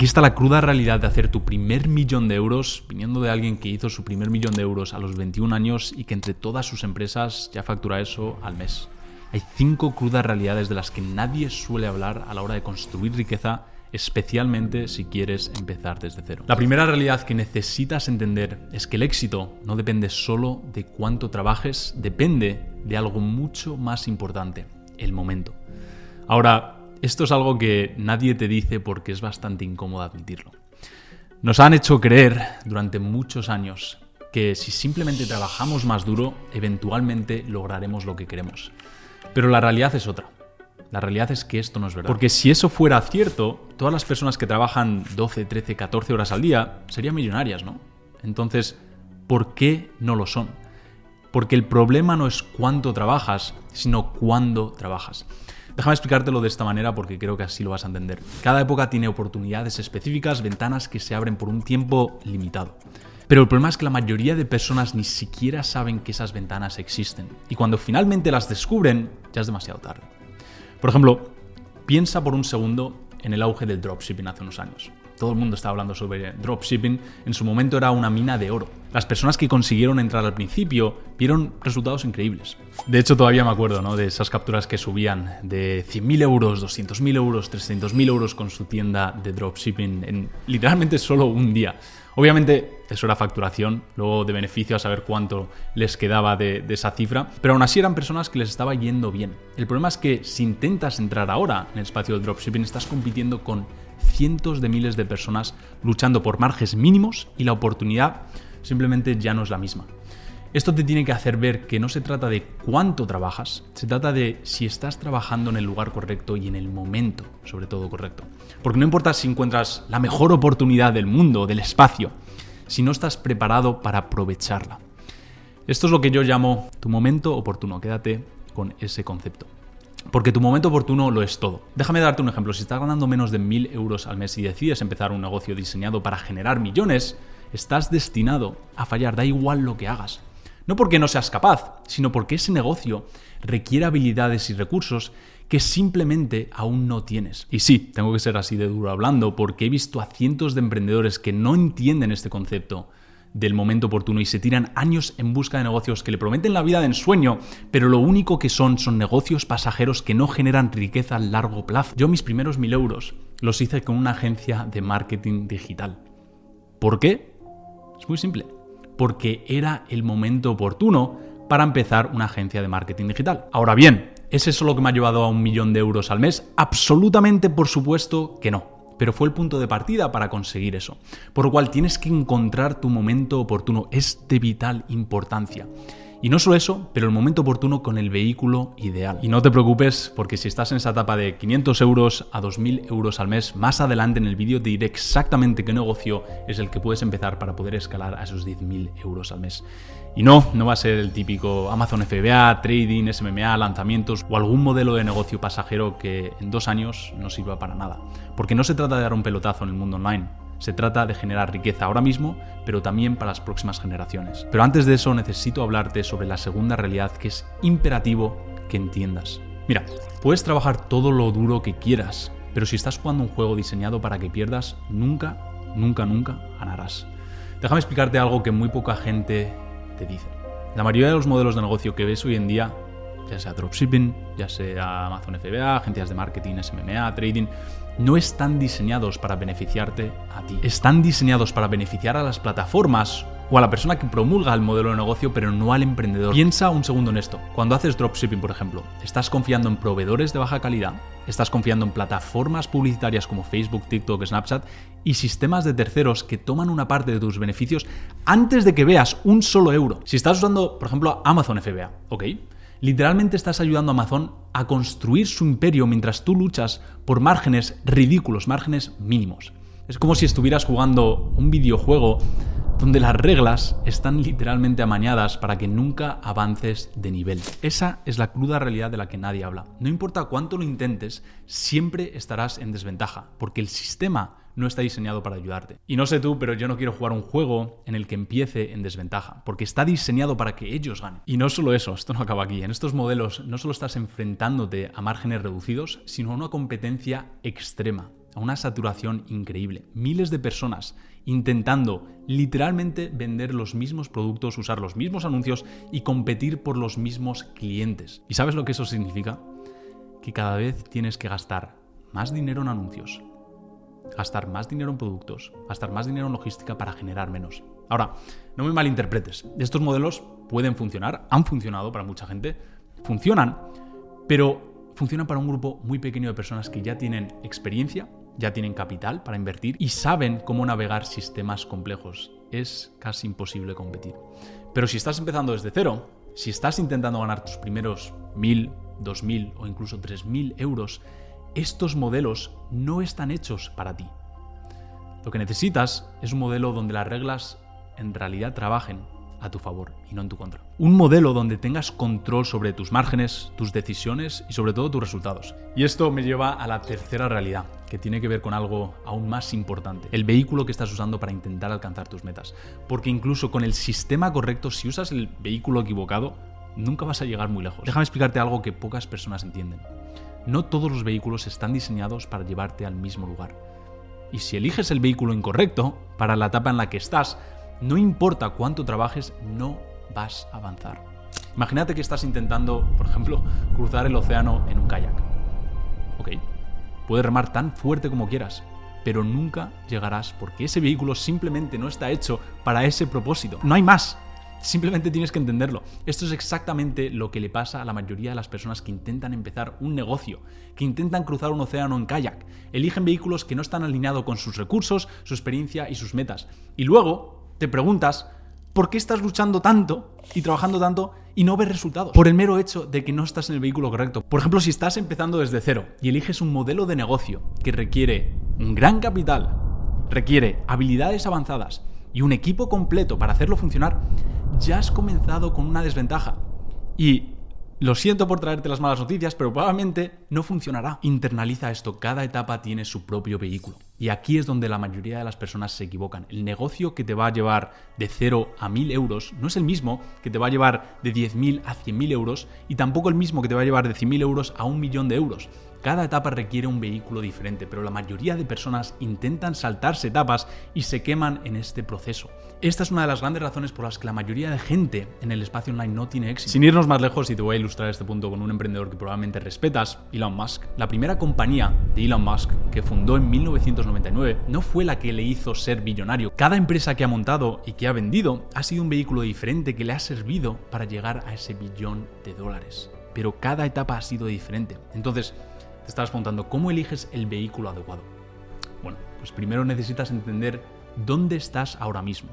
Aquí está la cruda realidad de hacer tu primer millón de euros viniendo de alguien que hizo su primer millón de euros a los 21 años y que entre todas sus empresas ya factura eso al mes. Hay 5 crudas realidades de las que nadie suele hablar a la hora de construir riqueza, especialmente si quieres empezar desde cero. La primera realidad que necesitas entender es que el éxito no depende solo de cuánto trabajes, depende de algo mucho más importante, el momento. Ahora, esto es algo que nadie te dice porque es bastante incómodo admitirlo. Nos han hecho creer durante muchos años que si simplemente trabajamos más duro, eventualmente lograremos lo que queremos. Pero la realidad es otra. La realidad es que esto no es verdad. Porque si eso fuera cierto, todas las personas que trabajan 12, 13, 14 horas al día serían millonarias, ¿no? Entonces, ¿por qué no lo son? Porque el problema no es cuánto trabajas, sino cuándo trabajas. Déjame explicártelo de esta manera porque creo que así lo vas a entender. Cada época tiene oportunidades específicas, ventanas que se abren por un tiempo limitado. Pero el problema es que la mayoría de personas ni siquiera saben que esas ventanas existen. Y cuando finalmente las descubren, ya es demasiado tarde. Por ejemplo, piensa por un segundo en el auge del dropshipping hace unos años. Todo el mundo estaba hablando sobre dropshipping. En su momento era una mina de oro. Las personas que consiguieron entrar al principio vieron resultados increíbles. De hecho, todavía me acuerdo, ¿no?, de esas capturas que subían de 100.000 euros, 200.000 euros, 300.000 euros con su tienda de dropshipping en literalmente solo un día. Obviamente, eso era facturación, luego de beneficio a saber cuánto les quedaba de esa cifra, pero aún así eran personas que les estaba yendo bien. El problema es que si intentas entrar ahora en el espacio del dropshipping, estás compitiendo con cientos de miles de personas luchando por márgenes mínimos y la oportunidad simplemente ya no es la misma. Esto te tiene que hacer ver que no se trata de cuánto trabajas, se trata de si estás trabajando en el lugar correcto y en el momento, sobre todo, correcto. Porque no importa si encuentras la mejor oportunidad del mundo, del espacio, si no estás preparado para aprovecharla. Esto es lo que yo llamo tu momento oportuno. Quédate con ese concepto. Porque tu momento oportuno lo es todo. Déjame darte un ejemplo. Si estás ganando menos de 1.000 euros al mes y decides empezar un negocio diseñado para generar millones, estás destinado a fallar, da igual lo que hagas. No porque no seas capaz, sino porque ese negocio requiere habilidades y recursos que simplemente aún no tienes. Y sí, tengo que ser así de duro hablando porque he visto a cientos de emprendedores que no entienden este concepto del momento oportuno y se tiran años en busca de negocios que le prometen la vida de ensueño, pero lo único que son negocios pasajeros que no generan riqueza a largo plazo. Yo mis primeros 1.000 euros los hice con una agencia de marketing digital. ¿Por qué? Es muy simple. Porque era el momento oportuno para empezar una agencia de marketing digital. Ahora bien, ¿es eso lo que me ha llevado a 1.000.000 de euros al mes? Absolutamente, por supuesto que no. Pero fue el punto de partida para conseguir eso. Por lo cual tienes que encontrar tu momento oportuno. Es de vital importancia. Y no solo eso, pero el momento oportuno con el vehículo ideal. Y no te preocupes, porque si estás en esa etapa de 500 euros a 2.000 euros al mes, más adelante en el vídeo te diré exactamente qué negocio es el que puedes empezar para poder escalar a esos 10.000 euros al mes. Y no va a ser el típico Amazon FBA, trading, SMMA, lanzamientos o algún modelo de negocio pasajero que en 2 años no sirva para nada. Porque no se trata de dar un pelotazo en el mundo online. Se trata de generar riqueza ahora mismo, pero también para las próximas generaciones. Pero antes de eso necesito hablarte sobre la segunda realidad que es imperativo que entiendas. Mira, puedes trabajar todo lo duro que quieras, pero si estás jugando un juego diseñado para que pierdas, nunca ganarás. Déjame explicarte algo que muy poca gente te dice. La mayoría de los modelos de negocio que ves hoy en día, ya sea dropshipping, ya sea Amazon FBA, agencias de marketing, SMMA, trading, no están diseñados para beneficiarte a ti. Están diseñados para beneficiar a las plataformas o a la persona que promulga el modelo de negocio, pero no al emprendedor. Piensa un segundo en esto. Cuando haces dropshipping, por ejemplo, ¿estás confiando en proveedores de baja calidad? ¿Estás confiando en plataformas publicitarias como Facebook, TikTok, Snapchat y sistemas de terceros que toman una parte de tus beneficios antes de que veas un solo euro? Si estás usando, por ejemplo, Amazon FBA, ¿ok? Literalmente estás ayudando a Amazon a construir su imperio mientras tú luchas por márgenes ridículos, márgenes mínimos. Es como si estuvieras jugando un videojuego donde las reglas están literalmente amañadas para que nunca avances de nivel. Esa es la cruda realidad de la que nadie habla. No importa cuánto lo intentes, siempre estarás en desventaja, porque el sistema no está diseñado para ayudarte. Y no sé tú, pero yo no quiero jugar un juego en el que empiece en desventaja, porque está diseñado para que ellos ganen. Y no solo eso, esto no acaba aquí. En estos modelos no solo estás enfrentándote a márgenes reducidos, sino a una competencia extrema. a una saturación increíble. Miles de personas intentando literalmente vender los mismos productos, usar los mismos anuncios y competir por los mismos clientes. ¿Y sabes lo que eso significa? Que cada vez tienes que gastar más dinero en anuncios, gastar más dinero en productos, gastar más dinero en logística para generar menos. Ahora, no me malinterpretes. Estos modelos pueden funcionar, han funcionado para mucha gente, funcionan, pero funcionan para un grupo muy pequeño de personas que ya tienen experiencia, ya tienen capital para invertir y saben cómo navegar sistemas complejos. Es casi imposible competir. Pero si estás empezando desde cero, si estás intentando ganar tus primeros 1.000, 2.000 o incluso 3.000 euros, estos modelos no están hechos para ti. Lo que necesitas es un modelo donde las reglas en realidad trabajen a tu favor y no en tu contra. Un modelo donde tengas control sobre tus márgenes, tus decisiones y sobre todo tus resultados. Y esto me lleva a la tercera realidad, que tiene que ver con algo aún más importante. El vehículo que estás usando para intentar alcanzar tus metas. Porque incluso con el sistema correcto, si usas el vehículo equivocado, nunca vas a llegar muy lejos. Déjame explicarte algo que pocas personas entienden. No todos los vehículos están diseñados para llevarte al mismo lugar. Y si eliges el vehículo incorrecto para la etapa en la que estás, no importa cuánto trabajes, no vas a avanzar. Imagínate que estás intentando, por ejemplo, cruzar el océano en un kayak. Ok, puedes remar tan fuerte como quieras, pero nunca llegarás porque ese vehículo simplemente no está hecho para ese propósito. No hay más. Simplemente tienes que entenderlo. Esto es exactamente lo que le pasa a la mayoría de las personas que intentan empezar un negocio, que intentan cruzar un océano en kayak. Eligen vehículos que no están alineados con sus recursos, su experiencia y sus metas. Y luego te preguntas, ¿por qué estás luchando tanto y trabajando tanto y no ves resultados? Por el mero hecho de que no estás en el vehículo correcto. Por ejemplo, si estás empezando desde cero y eliges un modelo de negocio que requiere un gran capital, requiere habilidades avanzadas y un equipo completo para hacerlo funcionar, ya has comenzado con una desventaja. Y lo siento por traerte las malas noticias, pero probablemente no funcionará. Internaliza esto, cada etapa tiene su propio vehículo. Y aquí es donde la mayoría de las personas se equivocan. El negocio que te va a llevar de 0 a 1.000 euros no es el mismo que te va a llevar de 10.000 a 100.000 euros y tampoco el mismo que te va a llevar de 100.000 euros a 1.000.000 de euros. Cada etapa requiere un vehículo diferente, pero la mayoría de personas intentan saltarse etapas y se queman en este proceso. Esta es una de las grandes razones por las que la mayoría de gente en el espacio online no tiene éxito. Sin irnos más lejos, y te voy a ilustrar este punto con un emprendedor que probablemente respetas, Elon Musk. La primera compañía de Elon Musk, que fundó en 1999, no fue la que le hizo ser billonario. Cada empresa que ha montado y que ha vendido ha sido un vehículo diferente que le ha servido para llegar a ese $1 billón. Pero cada etapa ha sido diferente. Entonces, te estarás preguntando, ¿cómo eliges el vehículo adecuado? Bueno, pues primero necesitas entender dónde estás ahora mismo.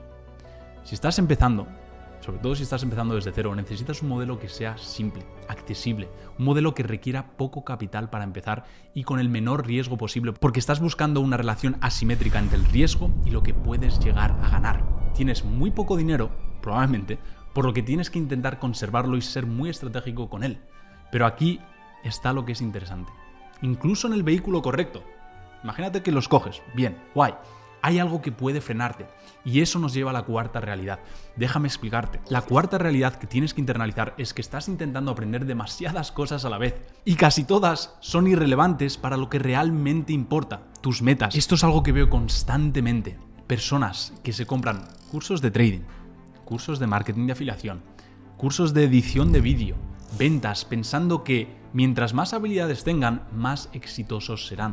Si estás empezando, sobre todo si estás empezando desde cero, necesitas un modelo que sea simple, accesible, un modelo que requiera poco capital para empezar y con el menor riesgo posible, porque estás buscando una relación asimétrica entre el riesgo y lo que puedes llegar a ganar. Tienes muy poco dinero, probablemente, por lo que tienes que intentar conservarlo y ser muy estratégico con él. Pero aquí está lo que es interesante. Incluso en el vehículo correcto. Imagínate que los coges. Bien, guay. Hay algo que puede frenarte. Y eso nos lleva a la cuarta realidad. Déjame explicarte. La cuarta realidad que tienes que internalizar es que estás intentando aprender demasiadas cosas a la vez. Y casi todas son irrelevantes para lo que realmente importa. Tus metas. Esto es algo que veo constantemente. Personas que se compran cursos de trading, cursos de marketing de afiliación, cursos de edición de vídeo, ventas, pensando que mientras más habilidades tengan, más exitosos serán.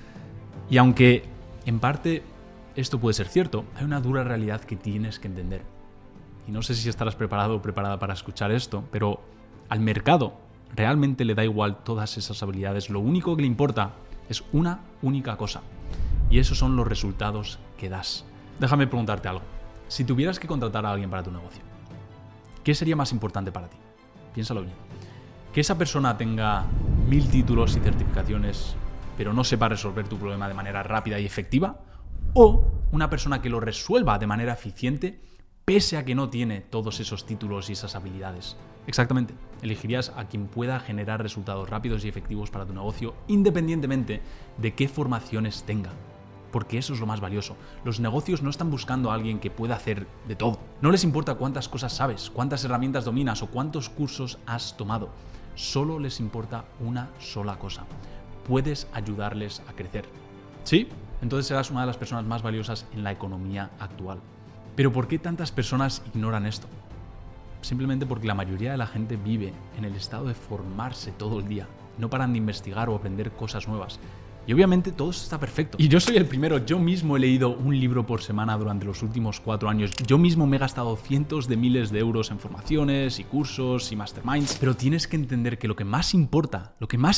Y aunque en parte esto puede ser cierto, hay una dura realidad que tienes que entender. Y no sé si estarás preparado o preparada para escuchar esto, pero al mercado realmente le da igual todas esas habilidades. Lo único que le importa es una única cosa. Y esos son los resultados que das. Déjame preguntarte algo. Si tuvieras que contratar a alguien para tu negocio, ¿qué sería más importante para ti? Piénsalo bien. Que esa persona tenga 1000 títulos y certificaciones, pero no sepa resolver tu problema de manera rápida y efectiva, o una persona que lo resuelva de manera eficiente, pese a que no tiene todos esos títulos y esas habilidades. Exactamente. Elegirías a quien pueda generar resultados rápidos y efectivos para tu negocio, independientemente de qué formaciones tenga. Porque eso es lo más valioso. Los negocios no están buscando a alguien que pueda hacer de todo. No les importa cuántas cosas sabes, cuántas herramientas dominas o cuántos cursos has tomado. Solo les importa una sola cosa. Puedes ayudarles a crecer. Sí, entonces serás una de las personas más valiosas en la economía actual. Pero ¿por qué tantas personas ignoran esto? Simplemente porque la mayoría de la gente vive en el estado de formarse todo el día. No paran de investigar o aprender cosas nuevas. Y obviamente todo eso está perfecto. Y yo soy el primero. Yo mismo he leído un libro por semana durante los últimos 4 años. Yo mismo me he gastado cientos de miles de euros en formaciones y cursos y masterminds. Pero tienes que entender que lo que más importa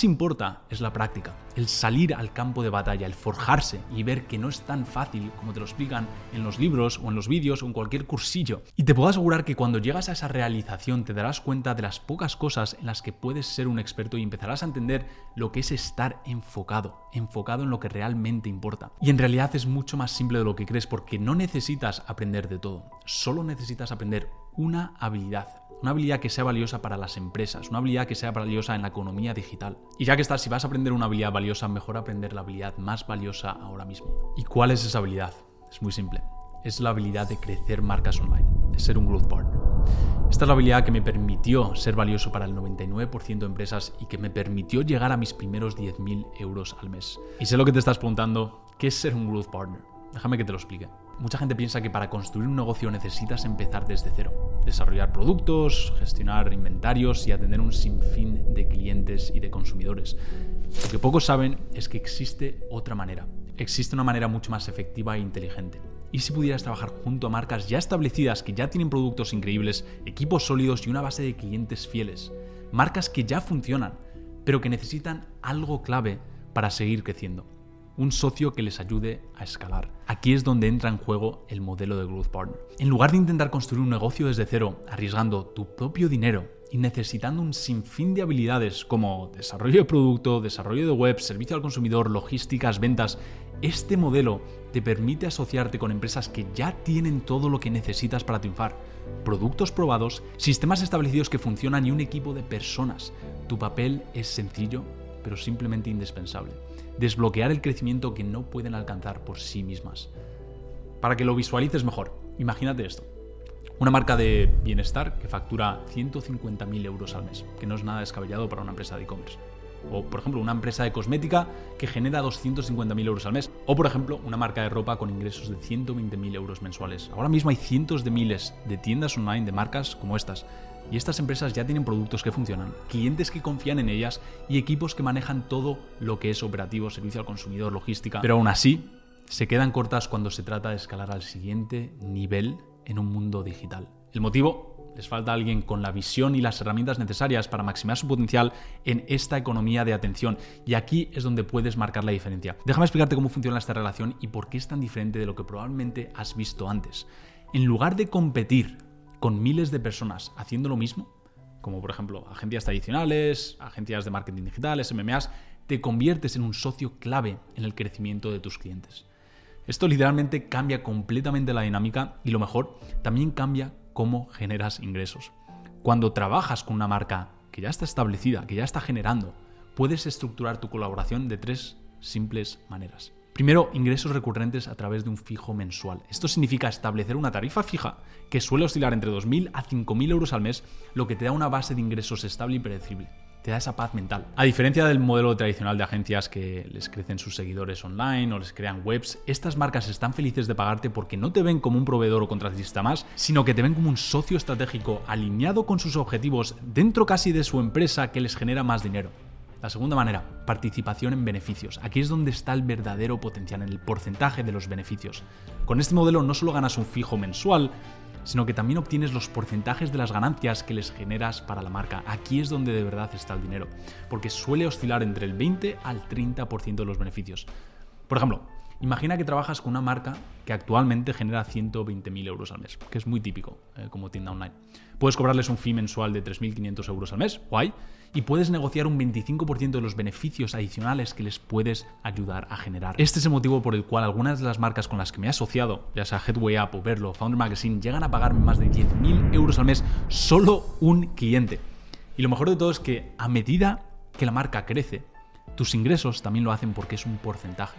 es la práctica. El salir al campo de batalla, el forjarse y ver que no es tan fácil como te lo explican en los libros o en los vídeos o en cualquier cursillo. Y te puedo asegurar que cuando llegas a esa realización te darás cuenta de las pocas cosas en las que puedes ser un experto y empezarás a entender lo que es estar enfocado en lo que realmente importa. Y en realidad es mucho más simple de lo que crees, porque no necesitas aprender de todo. Solo necesitas aprender una habilidad que sea valiosa para las empresas, una habilidad que sea valiosa en la economía digital. Y ya que estás, si vas a aprender una habilidad valiosa, mejor aprender la habilidad más valiosa ahora mismo. ¿Y cuál es esa habilidad? Es muy simple. Es la habilidad de crecer marcas online, es ser un growth partner. Esta es la habilidad que me permitió ser valioso para el 99% de empresas y que me permitió llegar a mis primeros 10.000 euros al mes. Y sé lo que te estás preguntando, ¿qué es ser un growth partner? Déjame que te lo explique. Mucha gente piensa que para construir un negocio necesitas empezar desde cero, desarrollar productos, gestionar inventarios y atender un sinfín de clientes y de consumidores. Lo que pocos saben es que existe otra manera. Existe una manera mucho más efectiva e inteligente. ¿Y si pudieras trabajar junto a marcas ya establecidas que ya tienen productos increíbles, equipos sólidos y una base de clientes fieles? Marcas que ya funcionan, pero que necesitan algo clave para seguir creciendo. Un socio que les ayude a escalar. Aquí es donde entra en juego el modelo de Growth Partner. En lugar de intentar construir un negocio desde cero, arriesgando tu propio dinero y necesitando un sinfín de habilidades como desarrollo de producto, desarrollo de web, servicio al consumidor, logísticas, ventas, este modelo te permite asociarte con empresas que ya tienen todo lo que necesitas para triunfar. Productos probados, sistemas establecidos que funcionan y un equipo de personas. Tu papel es sencillo, pero simplemente indispensable. Desbloquear el crecimiento que no pueden alcanzar por sí mismas. Para que lo visualices mejor, imagínate esto. Una marca de bienestar que factura 150.000 euros al mes, que no es nada descabellado para una empresa de e-commerce. O, por ejemplo, una empresa de cosmética que genera 250.000 euros al mes. O, por ejemplo, una marca de ropa con ingresos de 120.000 euros mensuales. Ahora mismo hay cientos de miles de tiendas online de marcas como estas. Y estas empresas ya tienen productos que funcionan, clientes que confían en ellas y equipos que manejan todo lo que es operativo, servicio al consumidor, logística. Pero aún así, se quedan cortas cuando se trata de escalar al siguiente nivel en un mundo digital. ¿El motivo? Les falta alguien con la visión y las herramientas necesarias para maximizar su potencial en esta economía de atención. Y aquí es donde puedes marcar la diferencia. Déjame explicarte cómo funciona esta relación y por qué es tan diferente de lo que probablemente has visto antes. En lugar de competir con miles de personas haciendo lo mismo, como por ejemplo agencias tradicionales, agencias de marketing digital, SMMAs, te conviertes en un socio clave en el crecimiento de tus clientes. Esto literalmente cambia completamente la dinámica y lo mejor, también cambia cómo generas ingresos. Cuando trabajas con una marca que ya está establecida, que ya está generando, puedes estructurar tu colaboración de 3 simples maneras. Primero, ingresos recurrentes a través de un fijo mensual. Esto significa establecer una tarifa fija que suele oscilar entre 2.000 a 5.000 euros al mes, lo que te da una base de ingresos estable y predecible. Te da esa paz mental. A diferencia del modelo tradicional de agencias que les crecen sus seguidores online o les crean webs, estas marcas están felices de pagarte porque no te ven como un proveedor o contratista más, sino que te ven como un socio estratégico alineado con sus objetivos dentro casi de su empresa que les genera más dinero. La segunda manera, participación en beneficios. Aquí es donde está el verdadero potencial, en el porcentaje de los beneficios. Con este modelo no solo ganas un fijo mensual, sino que también obtienes los porcentajes de las ganancias que les generas para la marca. Aquí es donde de verdad está el dinero, porque suele oscilar entre el 20 al 30% de los beneficios. Por ejemplo, imagina que trabajas con una marca que actualmente genera 120.000 euros al mes, que es muy típico como tienda online. Puedes cobrarles un fee mensual de 3.500 euros al mes, guay, y puedes negociar un 25% de los beneficios adicionales que les puedes ayudar a generar. Este es el motivo por el cual algunas de las marcas con las que me he asociado, ya sea Headway App o Verlo, Founder Magazine, llegan a pagarme más de 10.000 euros al mes solo un cliente. Y lo mejor de todo es que a medida que la marca crece, tus ingresos también lo hacen porque es un porcentaje.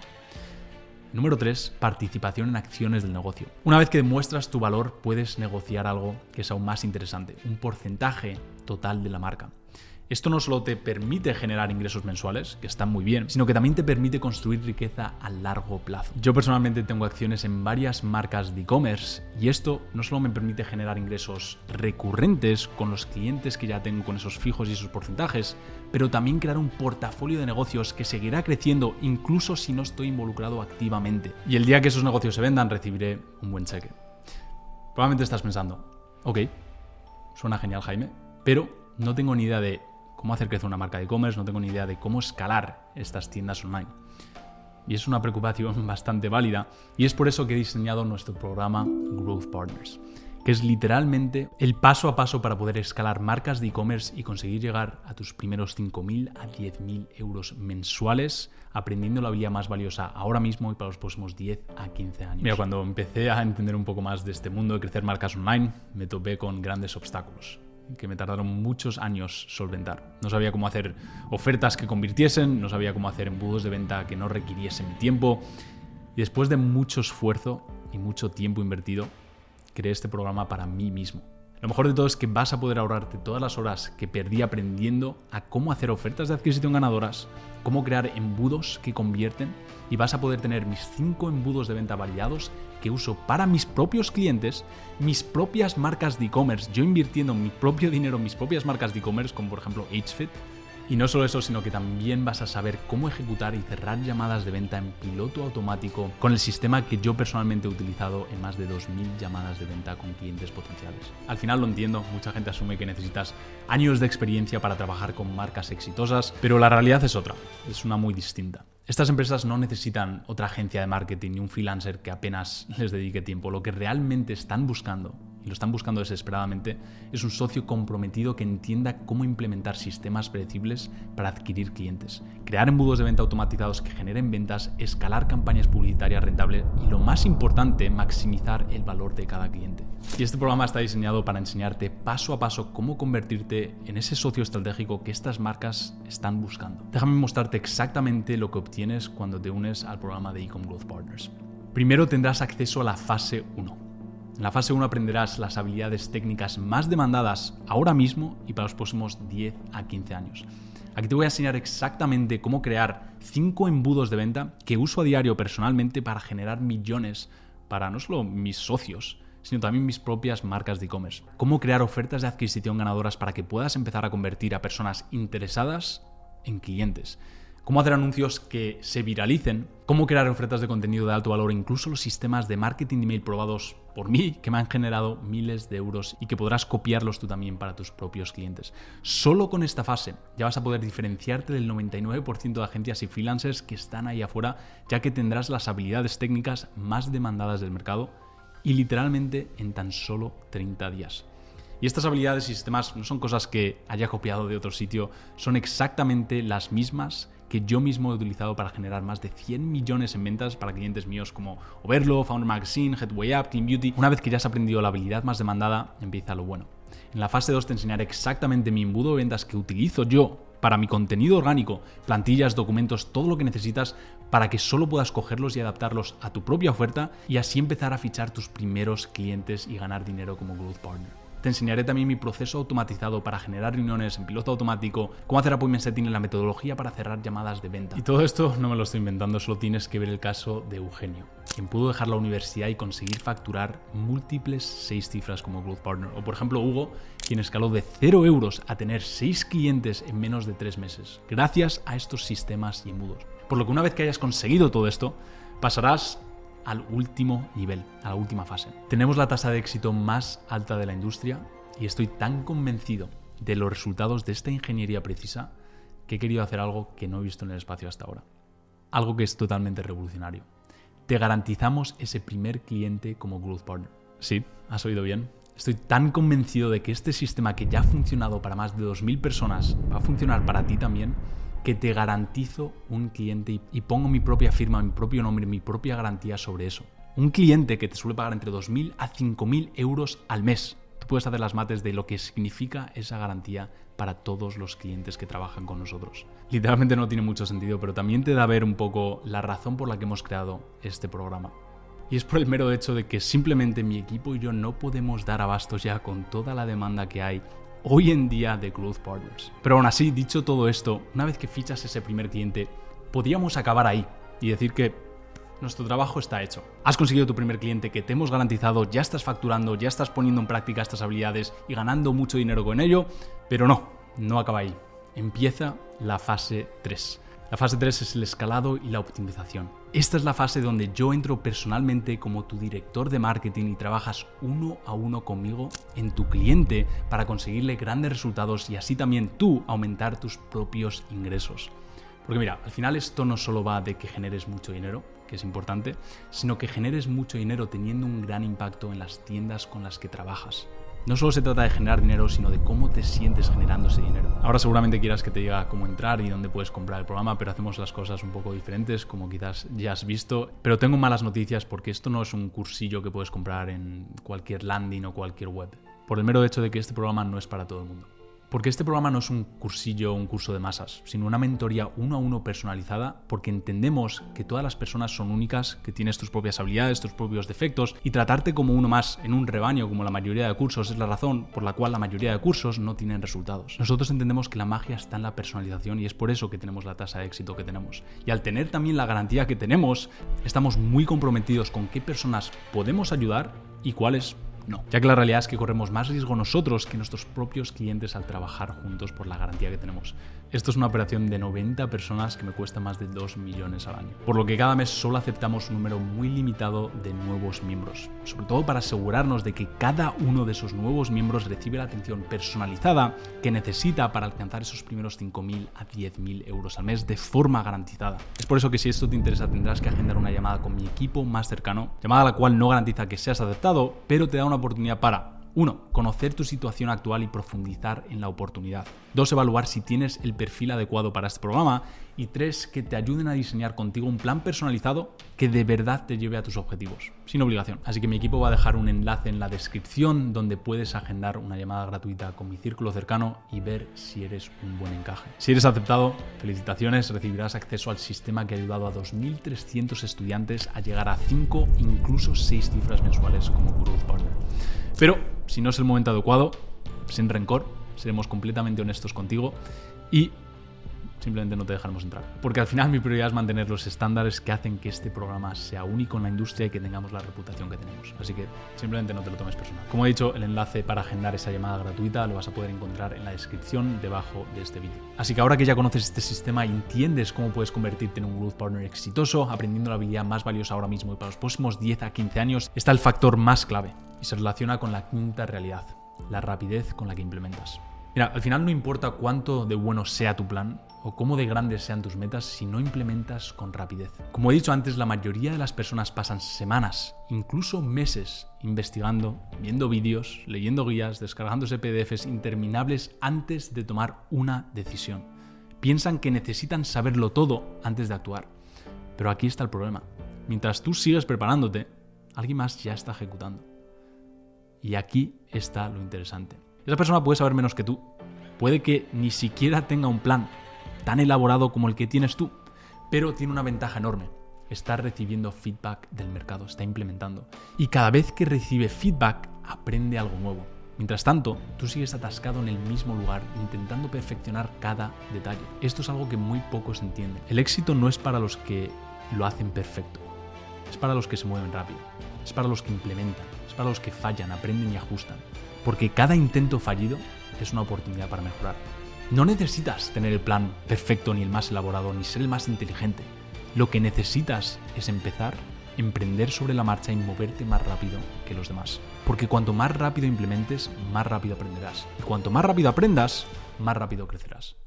Número 3, participación en acciones del negocio. Una vez que demuestras tu valor, puedes negociar algo que es aún más interesante, un porcentaje total de la marca. Esto no solo te permite generar ingresos mensuales, que están muy bien, sino que también te permite construir riqueza a largo plazo. Yo personalmente tengo acciones en varias marcas de e-commerce y esto no solo me permite generar ingresos recurrentes con los clientes que ya tengo, con esos fijos y esos porcentajes, pero también crear un portafolio de negocios que seguirá creciendo incluso si no estoy involucrado activamente. Y el día que esos negocios se vendan, recibiré un buen cheque. Probablemente estás pensando, ok, suena genial, Jaime, pero no tengo ni idea de cómo hacer crecer una marca de e-commerce, no tengo ni idea de cómo escalar estas tiendas online. Y es una preocupación bastante válida y es por eso que he diseñado nuestro programa Growth Partners, que es literalmente el paso a paso para poder escalar marcas de e-commerce y conseguir llegar a tus primeros 5.000 a 10.000 euros mensuales, aprendiendo la habilidad más valiosa ahora mismo y para los próximos 10 a 15 años. Mira, cuando empecé a entender un poco más de este mundo de crecer marcas online, me topé con grandes obstáculos que me tardaron muchos años solventar. No sabía cómo hacer ofertas que convirtiesen, no sabía cómo hacer embudos de venta que no requiriesen mi tiempo. Y después de mucho esfuerzo y mucho tiempo invertido, creé este programa para mí mismo. Lo mejor de todo es que vas a poder ahorrarte todas las horas que perdí aprendiendo a cómo hacer ofertas de adquisición ganadoras, cómo crear embudos que convierten y vas a poder tener mis 5 embudos de venta validados que uso para mis propios clientes, mis propias marcas de e-commerce, yo invirtiendo mi propio dinero en mis propias marcas de e-commerce, como por ejemplo HFit. Y no solo eso, sino que también vas a saber cómo ejecutar y cerrar llamadas de venta en piloto automático con el sistema que yo personalmente he utilizado en más de 2.000 llamadas de venta con clientes potenciales. Al final lo entiendo, mucha gente asume que necesitas años de experiencia para trabajar con marcas exitosas, pero la realidad es otra, es una muy distinta. Estas empresas no necesitan otra agencia de marketing ni un freelancer que apenas les dedique tiempo. Lo que realmente están buscando, y lo están buscando desesperadamente, es un socio comprometido que entienda cómo implementar sistemas predecibles para adquirir clientes, crear embudos de venta automatizados que generen ventas, escalar campañas publicitarias rentables y, lo más importante, maximizar el valor de cada cliente. Y este programa está diseñado para enseñarte paso a paso cómo convertirte en ese socio estratégico que estas marcas están buscando. Déjame mostrarte exactamente lo que obtienes cuando te unes al programa de Ecom Growth Partners. Primero tendrás acceso a la fase 1. En la fase 1 aprenderás las habilidades técnicas más demandadas ahora mismo y para los próximos 10 a 15 años. Aquí te voy a enseñar exactamente cómo crear 5 embudos de venta que uso a diario personalmente para generar millones para no solo mis socios, sino también mis propias marcas de e-commerce. Cómo crear ofertas de adquisición ganadoras para que puedas empezar a convertir a personas interesadas en clientes. Cómo hacer anuncios que se viralicen, cómo crear ofertas de contenido de alto valor, incluso los sistemas de marketing de email probados por mí que me han generado miles de euros y que podrás copiarlos tú también para tus propios clientes. Solo con esta fase ya vas a poder diferenciarte del 99% de agencias y freelancers que están ahí afuera, ya que tendrás las habilidades técnicas más demandadas del mercado y literalmente en tan solo 30 días. Y estas habilidades y sistemas no son cosas que haya copiado de otro sitio, son exactamente las mismas que yo mismo he utilizado para generar más de 100 millones en ventas para clientes míos como Overlo, Founder Magazine, Headway Up, Clean Beauty. Una vez que ya has aprendido la habilidad más demandada, empieza lo bueno. En la fase 2 te enseñaré exactamente mi embudo de ventas que utilizo yo para mi contenido orgánico, plantillas, documentos, todo lo que necesitas para que solo puedas cogerlos y adaptarlos a tu propia oferta y así empezar a fichar tus primeros clientes y ganar dinero como Growth Partner. Te enseñaré también mi proceso automatizado para generar reuniones en piloto automático, cómo hacer appointment setting en la metodología para cerrar llamadas de venta. Y todo esto no me lo estoy inventando, solo tienes que ver el caso de Eugenio, quien pudo dejar la universidad y conseguir facturar múltiples 6 cifras como Growth Partner. O por ejemplo Hugo, quien escaló de 0 euros a tener 6 clientes en menos de 3 meses, gracias a estos sistemas y embudos. Por lo que una vez que hayas conseguido todo esto, pasarás al último nivel, a la última fase. Tenemos la tasa de éxito más alta de la industria y estoy tan convencido de los resultados de esta ingeniería precisa que he querido hacer algo que no he visto en el espacio hasta ahora. Algo que es totalmente revolucionario. Te garantizamos ese primer cliente como Growth Partner. Sí, has oído bien. Estoy tan convencido de que este sistema que ya ha funcionado para más de 2.000 personas va a funcionar para ti también, que te garantizo un cliente y pongo mi propia firma, mi propio nombre, mi propia garantía sobre eso. Un cliente que te suele pagar entre 2.000 a 5.000 euros al mes. Tú puedes hacer las mates de lo que significa esa garantía para todos los clientes que trabajan con nosotros. Literalmente no tiene mucho sentido, pero también te da a ver un poco la razón por la que hemos creado este programa. Y es por el mero hecho de que simplemente mi equipo y yo no podemos dar abastos ya con toda la demanda que hay hoy en día de Growth Partners. Pero aún así, dicho todo esto, una vez que fichas ese primer cliente, podríamos acabar ahí y decir que nuestro trabajo está hecho. Has conseguido tu primer cliente que te hemos garantizado, ya estás facturando, ya estás poniendo en práctica estas habilidades y ganando mucho dinero con ello, pero no acaba ahí. Empieza la fase 3. La fase 3 es el escalado y la optimización. Esta es la fase donde yo entro personalmente como tu director de marketing y trabajas uno a uno conmigo en tu cliente para conseguirle grandes resultados y así también tú aumentar tus propios ingresos. Porque mira, al final esto no solo va de que generes mucho dinero, que es importante, sino que generes mucho dinero teniendo un gran impacto en las tiendas con las que trabajas. No solo se trata de generar dinero, sino de cómo te sientes generando ese dinero. Ahora seguramente quieras que te diga cómo entrar y dónde puedes comprar el programa, pero hacemos las cosas un poco diferentes, como quizás ya has visto. Pero tengo malas noticias porque esto no es un cursillo que puedes comprar en cualquier landing o cualquier web. Por el mero hecho de que este programa no es para todo el mundo. Porque este programa no es un cursillo o un curso de masas, sino una mentoría uno a uno personalizada, porque entendemos que todas las personas son únicas, que tienes tus propias habilidades, tus propios defectos, y tratarte como uno más en un rebaño como la mayoría de cursos es la razón por la cual la mayoría de cursos no tienen resultados. Nosotros entendemos que la magia está en la personalización y es por eso que tenemos la tasa de éxito que tenemos. Y al tener también la garantía que tenemos, estamos muy comprometidos con qué personas podemos ayudar y cuáles no, ya que la realidad es que corremos más riesgo nosotros que nuestros propios clientes al trabajar juntos por la garantía que tenemos. Esto es una operación de 90 personas que me cuesta más de 2 millones al año. Por lo que cada mes solo aceptamos un número muy limitado de nuevos miembros. Sobre todo para asegurarnos de que cada uno de esos nuevos miembros recibe la atención personalizada que necesita para alcanzar esos primeros 5.000 a 10.000 euros al mes de forma garantizada. Es por eso que si esto te interesa tendrás que agendar una llamada con mi equipo más cercano, llamada a la cual no garantiza que seas aceptado, pero te da una oportunidad para 1. Conocer tu situación actual y profundizar en la oportunidad. 2. Evaluar si tienes el perfil adecuado para este programa. Y 3. Que te ayuden a diseñar contigo un plan personalizado que de verdad te lleve a tus objetivos, sin obligación. Así que mi equipo va a dejar un enlace en la descripción donde puedes agendar una llamada gratuita con mi círculo cercano y ver si eres un buen encaje. Si eres aceptado, felicitaciones, recibirás acceso al sistema que ha ayudado a 2.300 estudiantes a llegar a 5, incluso 6 cifras mensuales como Growth Partner. Pero si no es el momento adecuado, sin rencor, seremos completamente honestos contigo y simplemente no te dejaremos entrar. Porque al final mi prioridad es mantener los estándares que hacen que este programa sea único en la industria y que tengamos la reputación que tenemos. Así que simplemente no te lo tomes personal. Como he dicho, el enlace para agendar esa llamada gratuita lo vas a poder encontrar en la descripción debajo de este vídeo. Así que ahora que ya conoces este sistema y entiendes cómo puedes convertirte en un Growth Partner exitoso, aprendiendo la habilidad más valiosa ahora mismo y para los próximos 10 a 15 años, está el factor más clave y se relaciona con la quinta realidad, la rapidez con la que implementas. Mira, al final no importa cuánto de bueno sea tu plan o cómo de grandes sean tus metas si no implementas con rapidez. Como he dicho antes, la mayoría de las personas pasan semanas, incluso meses, investigando, viendo vídeos, leyendo guías, descargándose PDFs interminables antes de tomar una decisión. Piensan que necesitan saberlo todo antes de actuar. Pero aquí está el problema. Mientras tú sigues preparándote, alguien más ya está ejecutando. Y aquí está lo interesante. Esa persona puede saber menos que tú. Puede que ni siquiera tenga un plan tan elaborado como el que tienes tú, pero tiene una ventaja enorme. Está recibiendo feedback del mercado, está implementando. Y cada vez que recibe feedback, aprende algo nuevo. Mientras tanto, tú sigues atascado en el mismo lugar, intentando perfeccionar cada detalle. Esto es algo que muy pocos entienden. El éxito no es para los que lo hacen perfecto. Es para los que se mueven rápido. Es para los que implementan. Es para los que fallan, aprenden y ajustan. Porque cada intento fallido es una oportunidad para mejorar. No necesitas tener el plan perfecto, ni el más elaborado, ni ser el más inteligente. Lo que necesitas es empezar, emprender sobre la marcha y moverte más rápido que los demás. Porque cuanto más rápido implementes, más rápido aprenderás. Y cuanto más rápido aprendas, más rápido crecerás.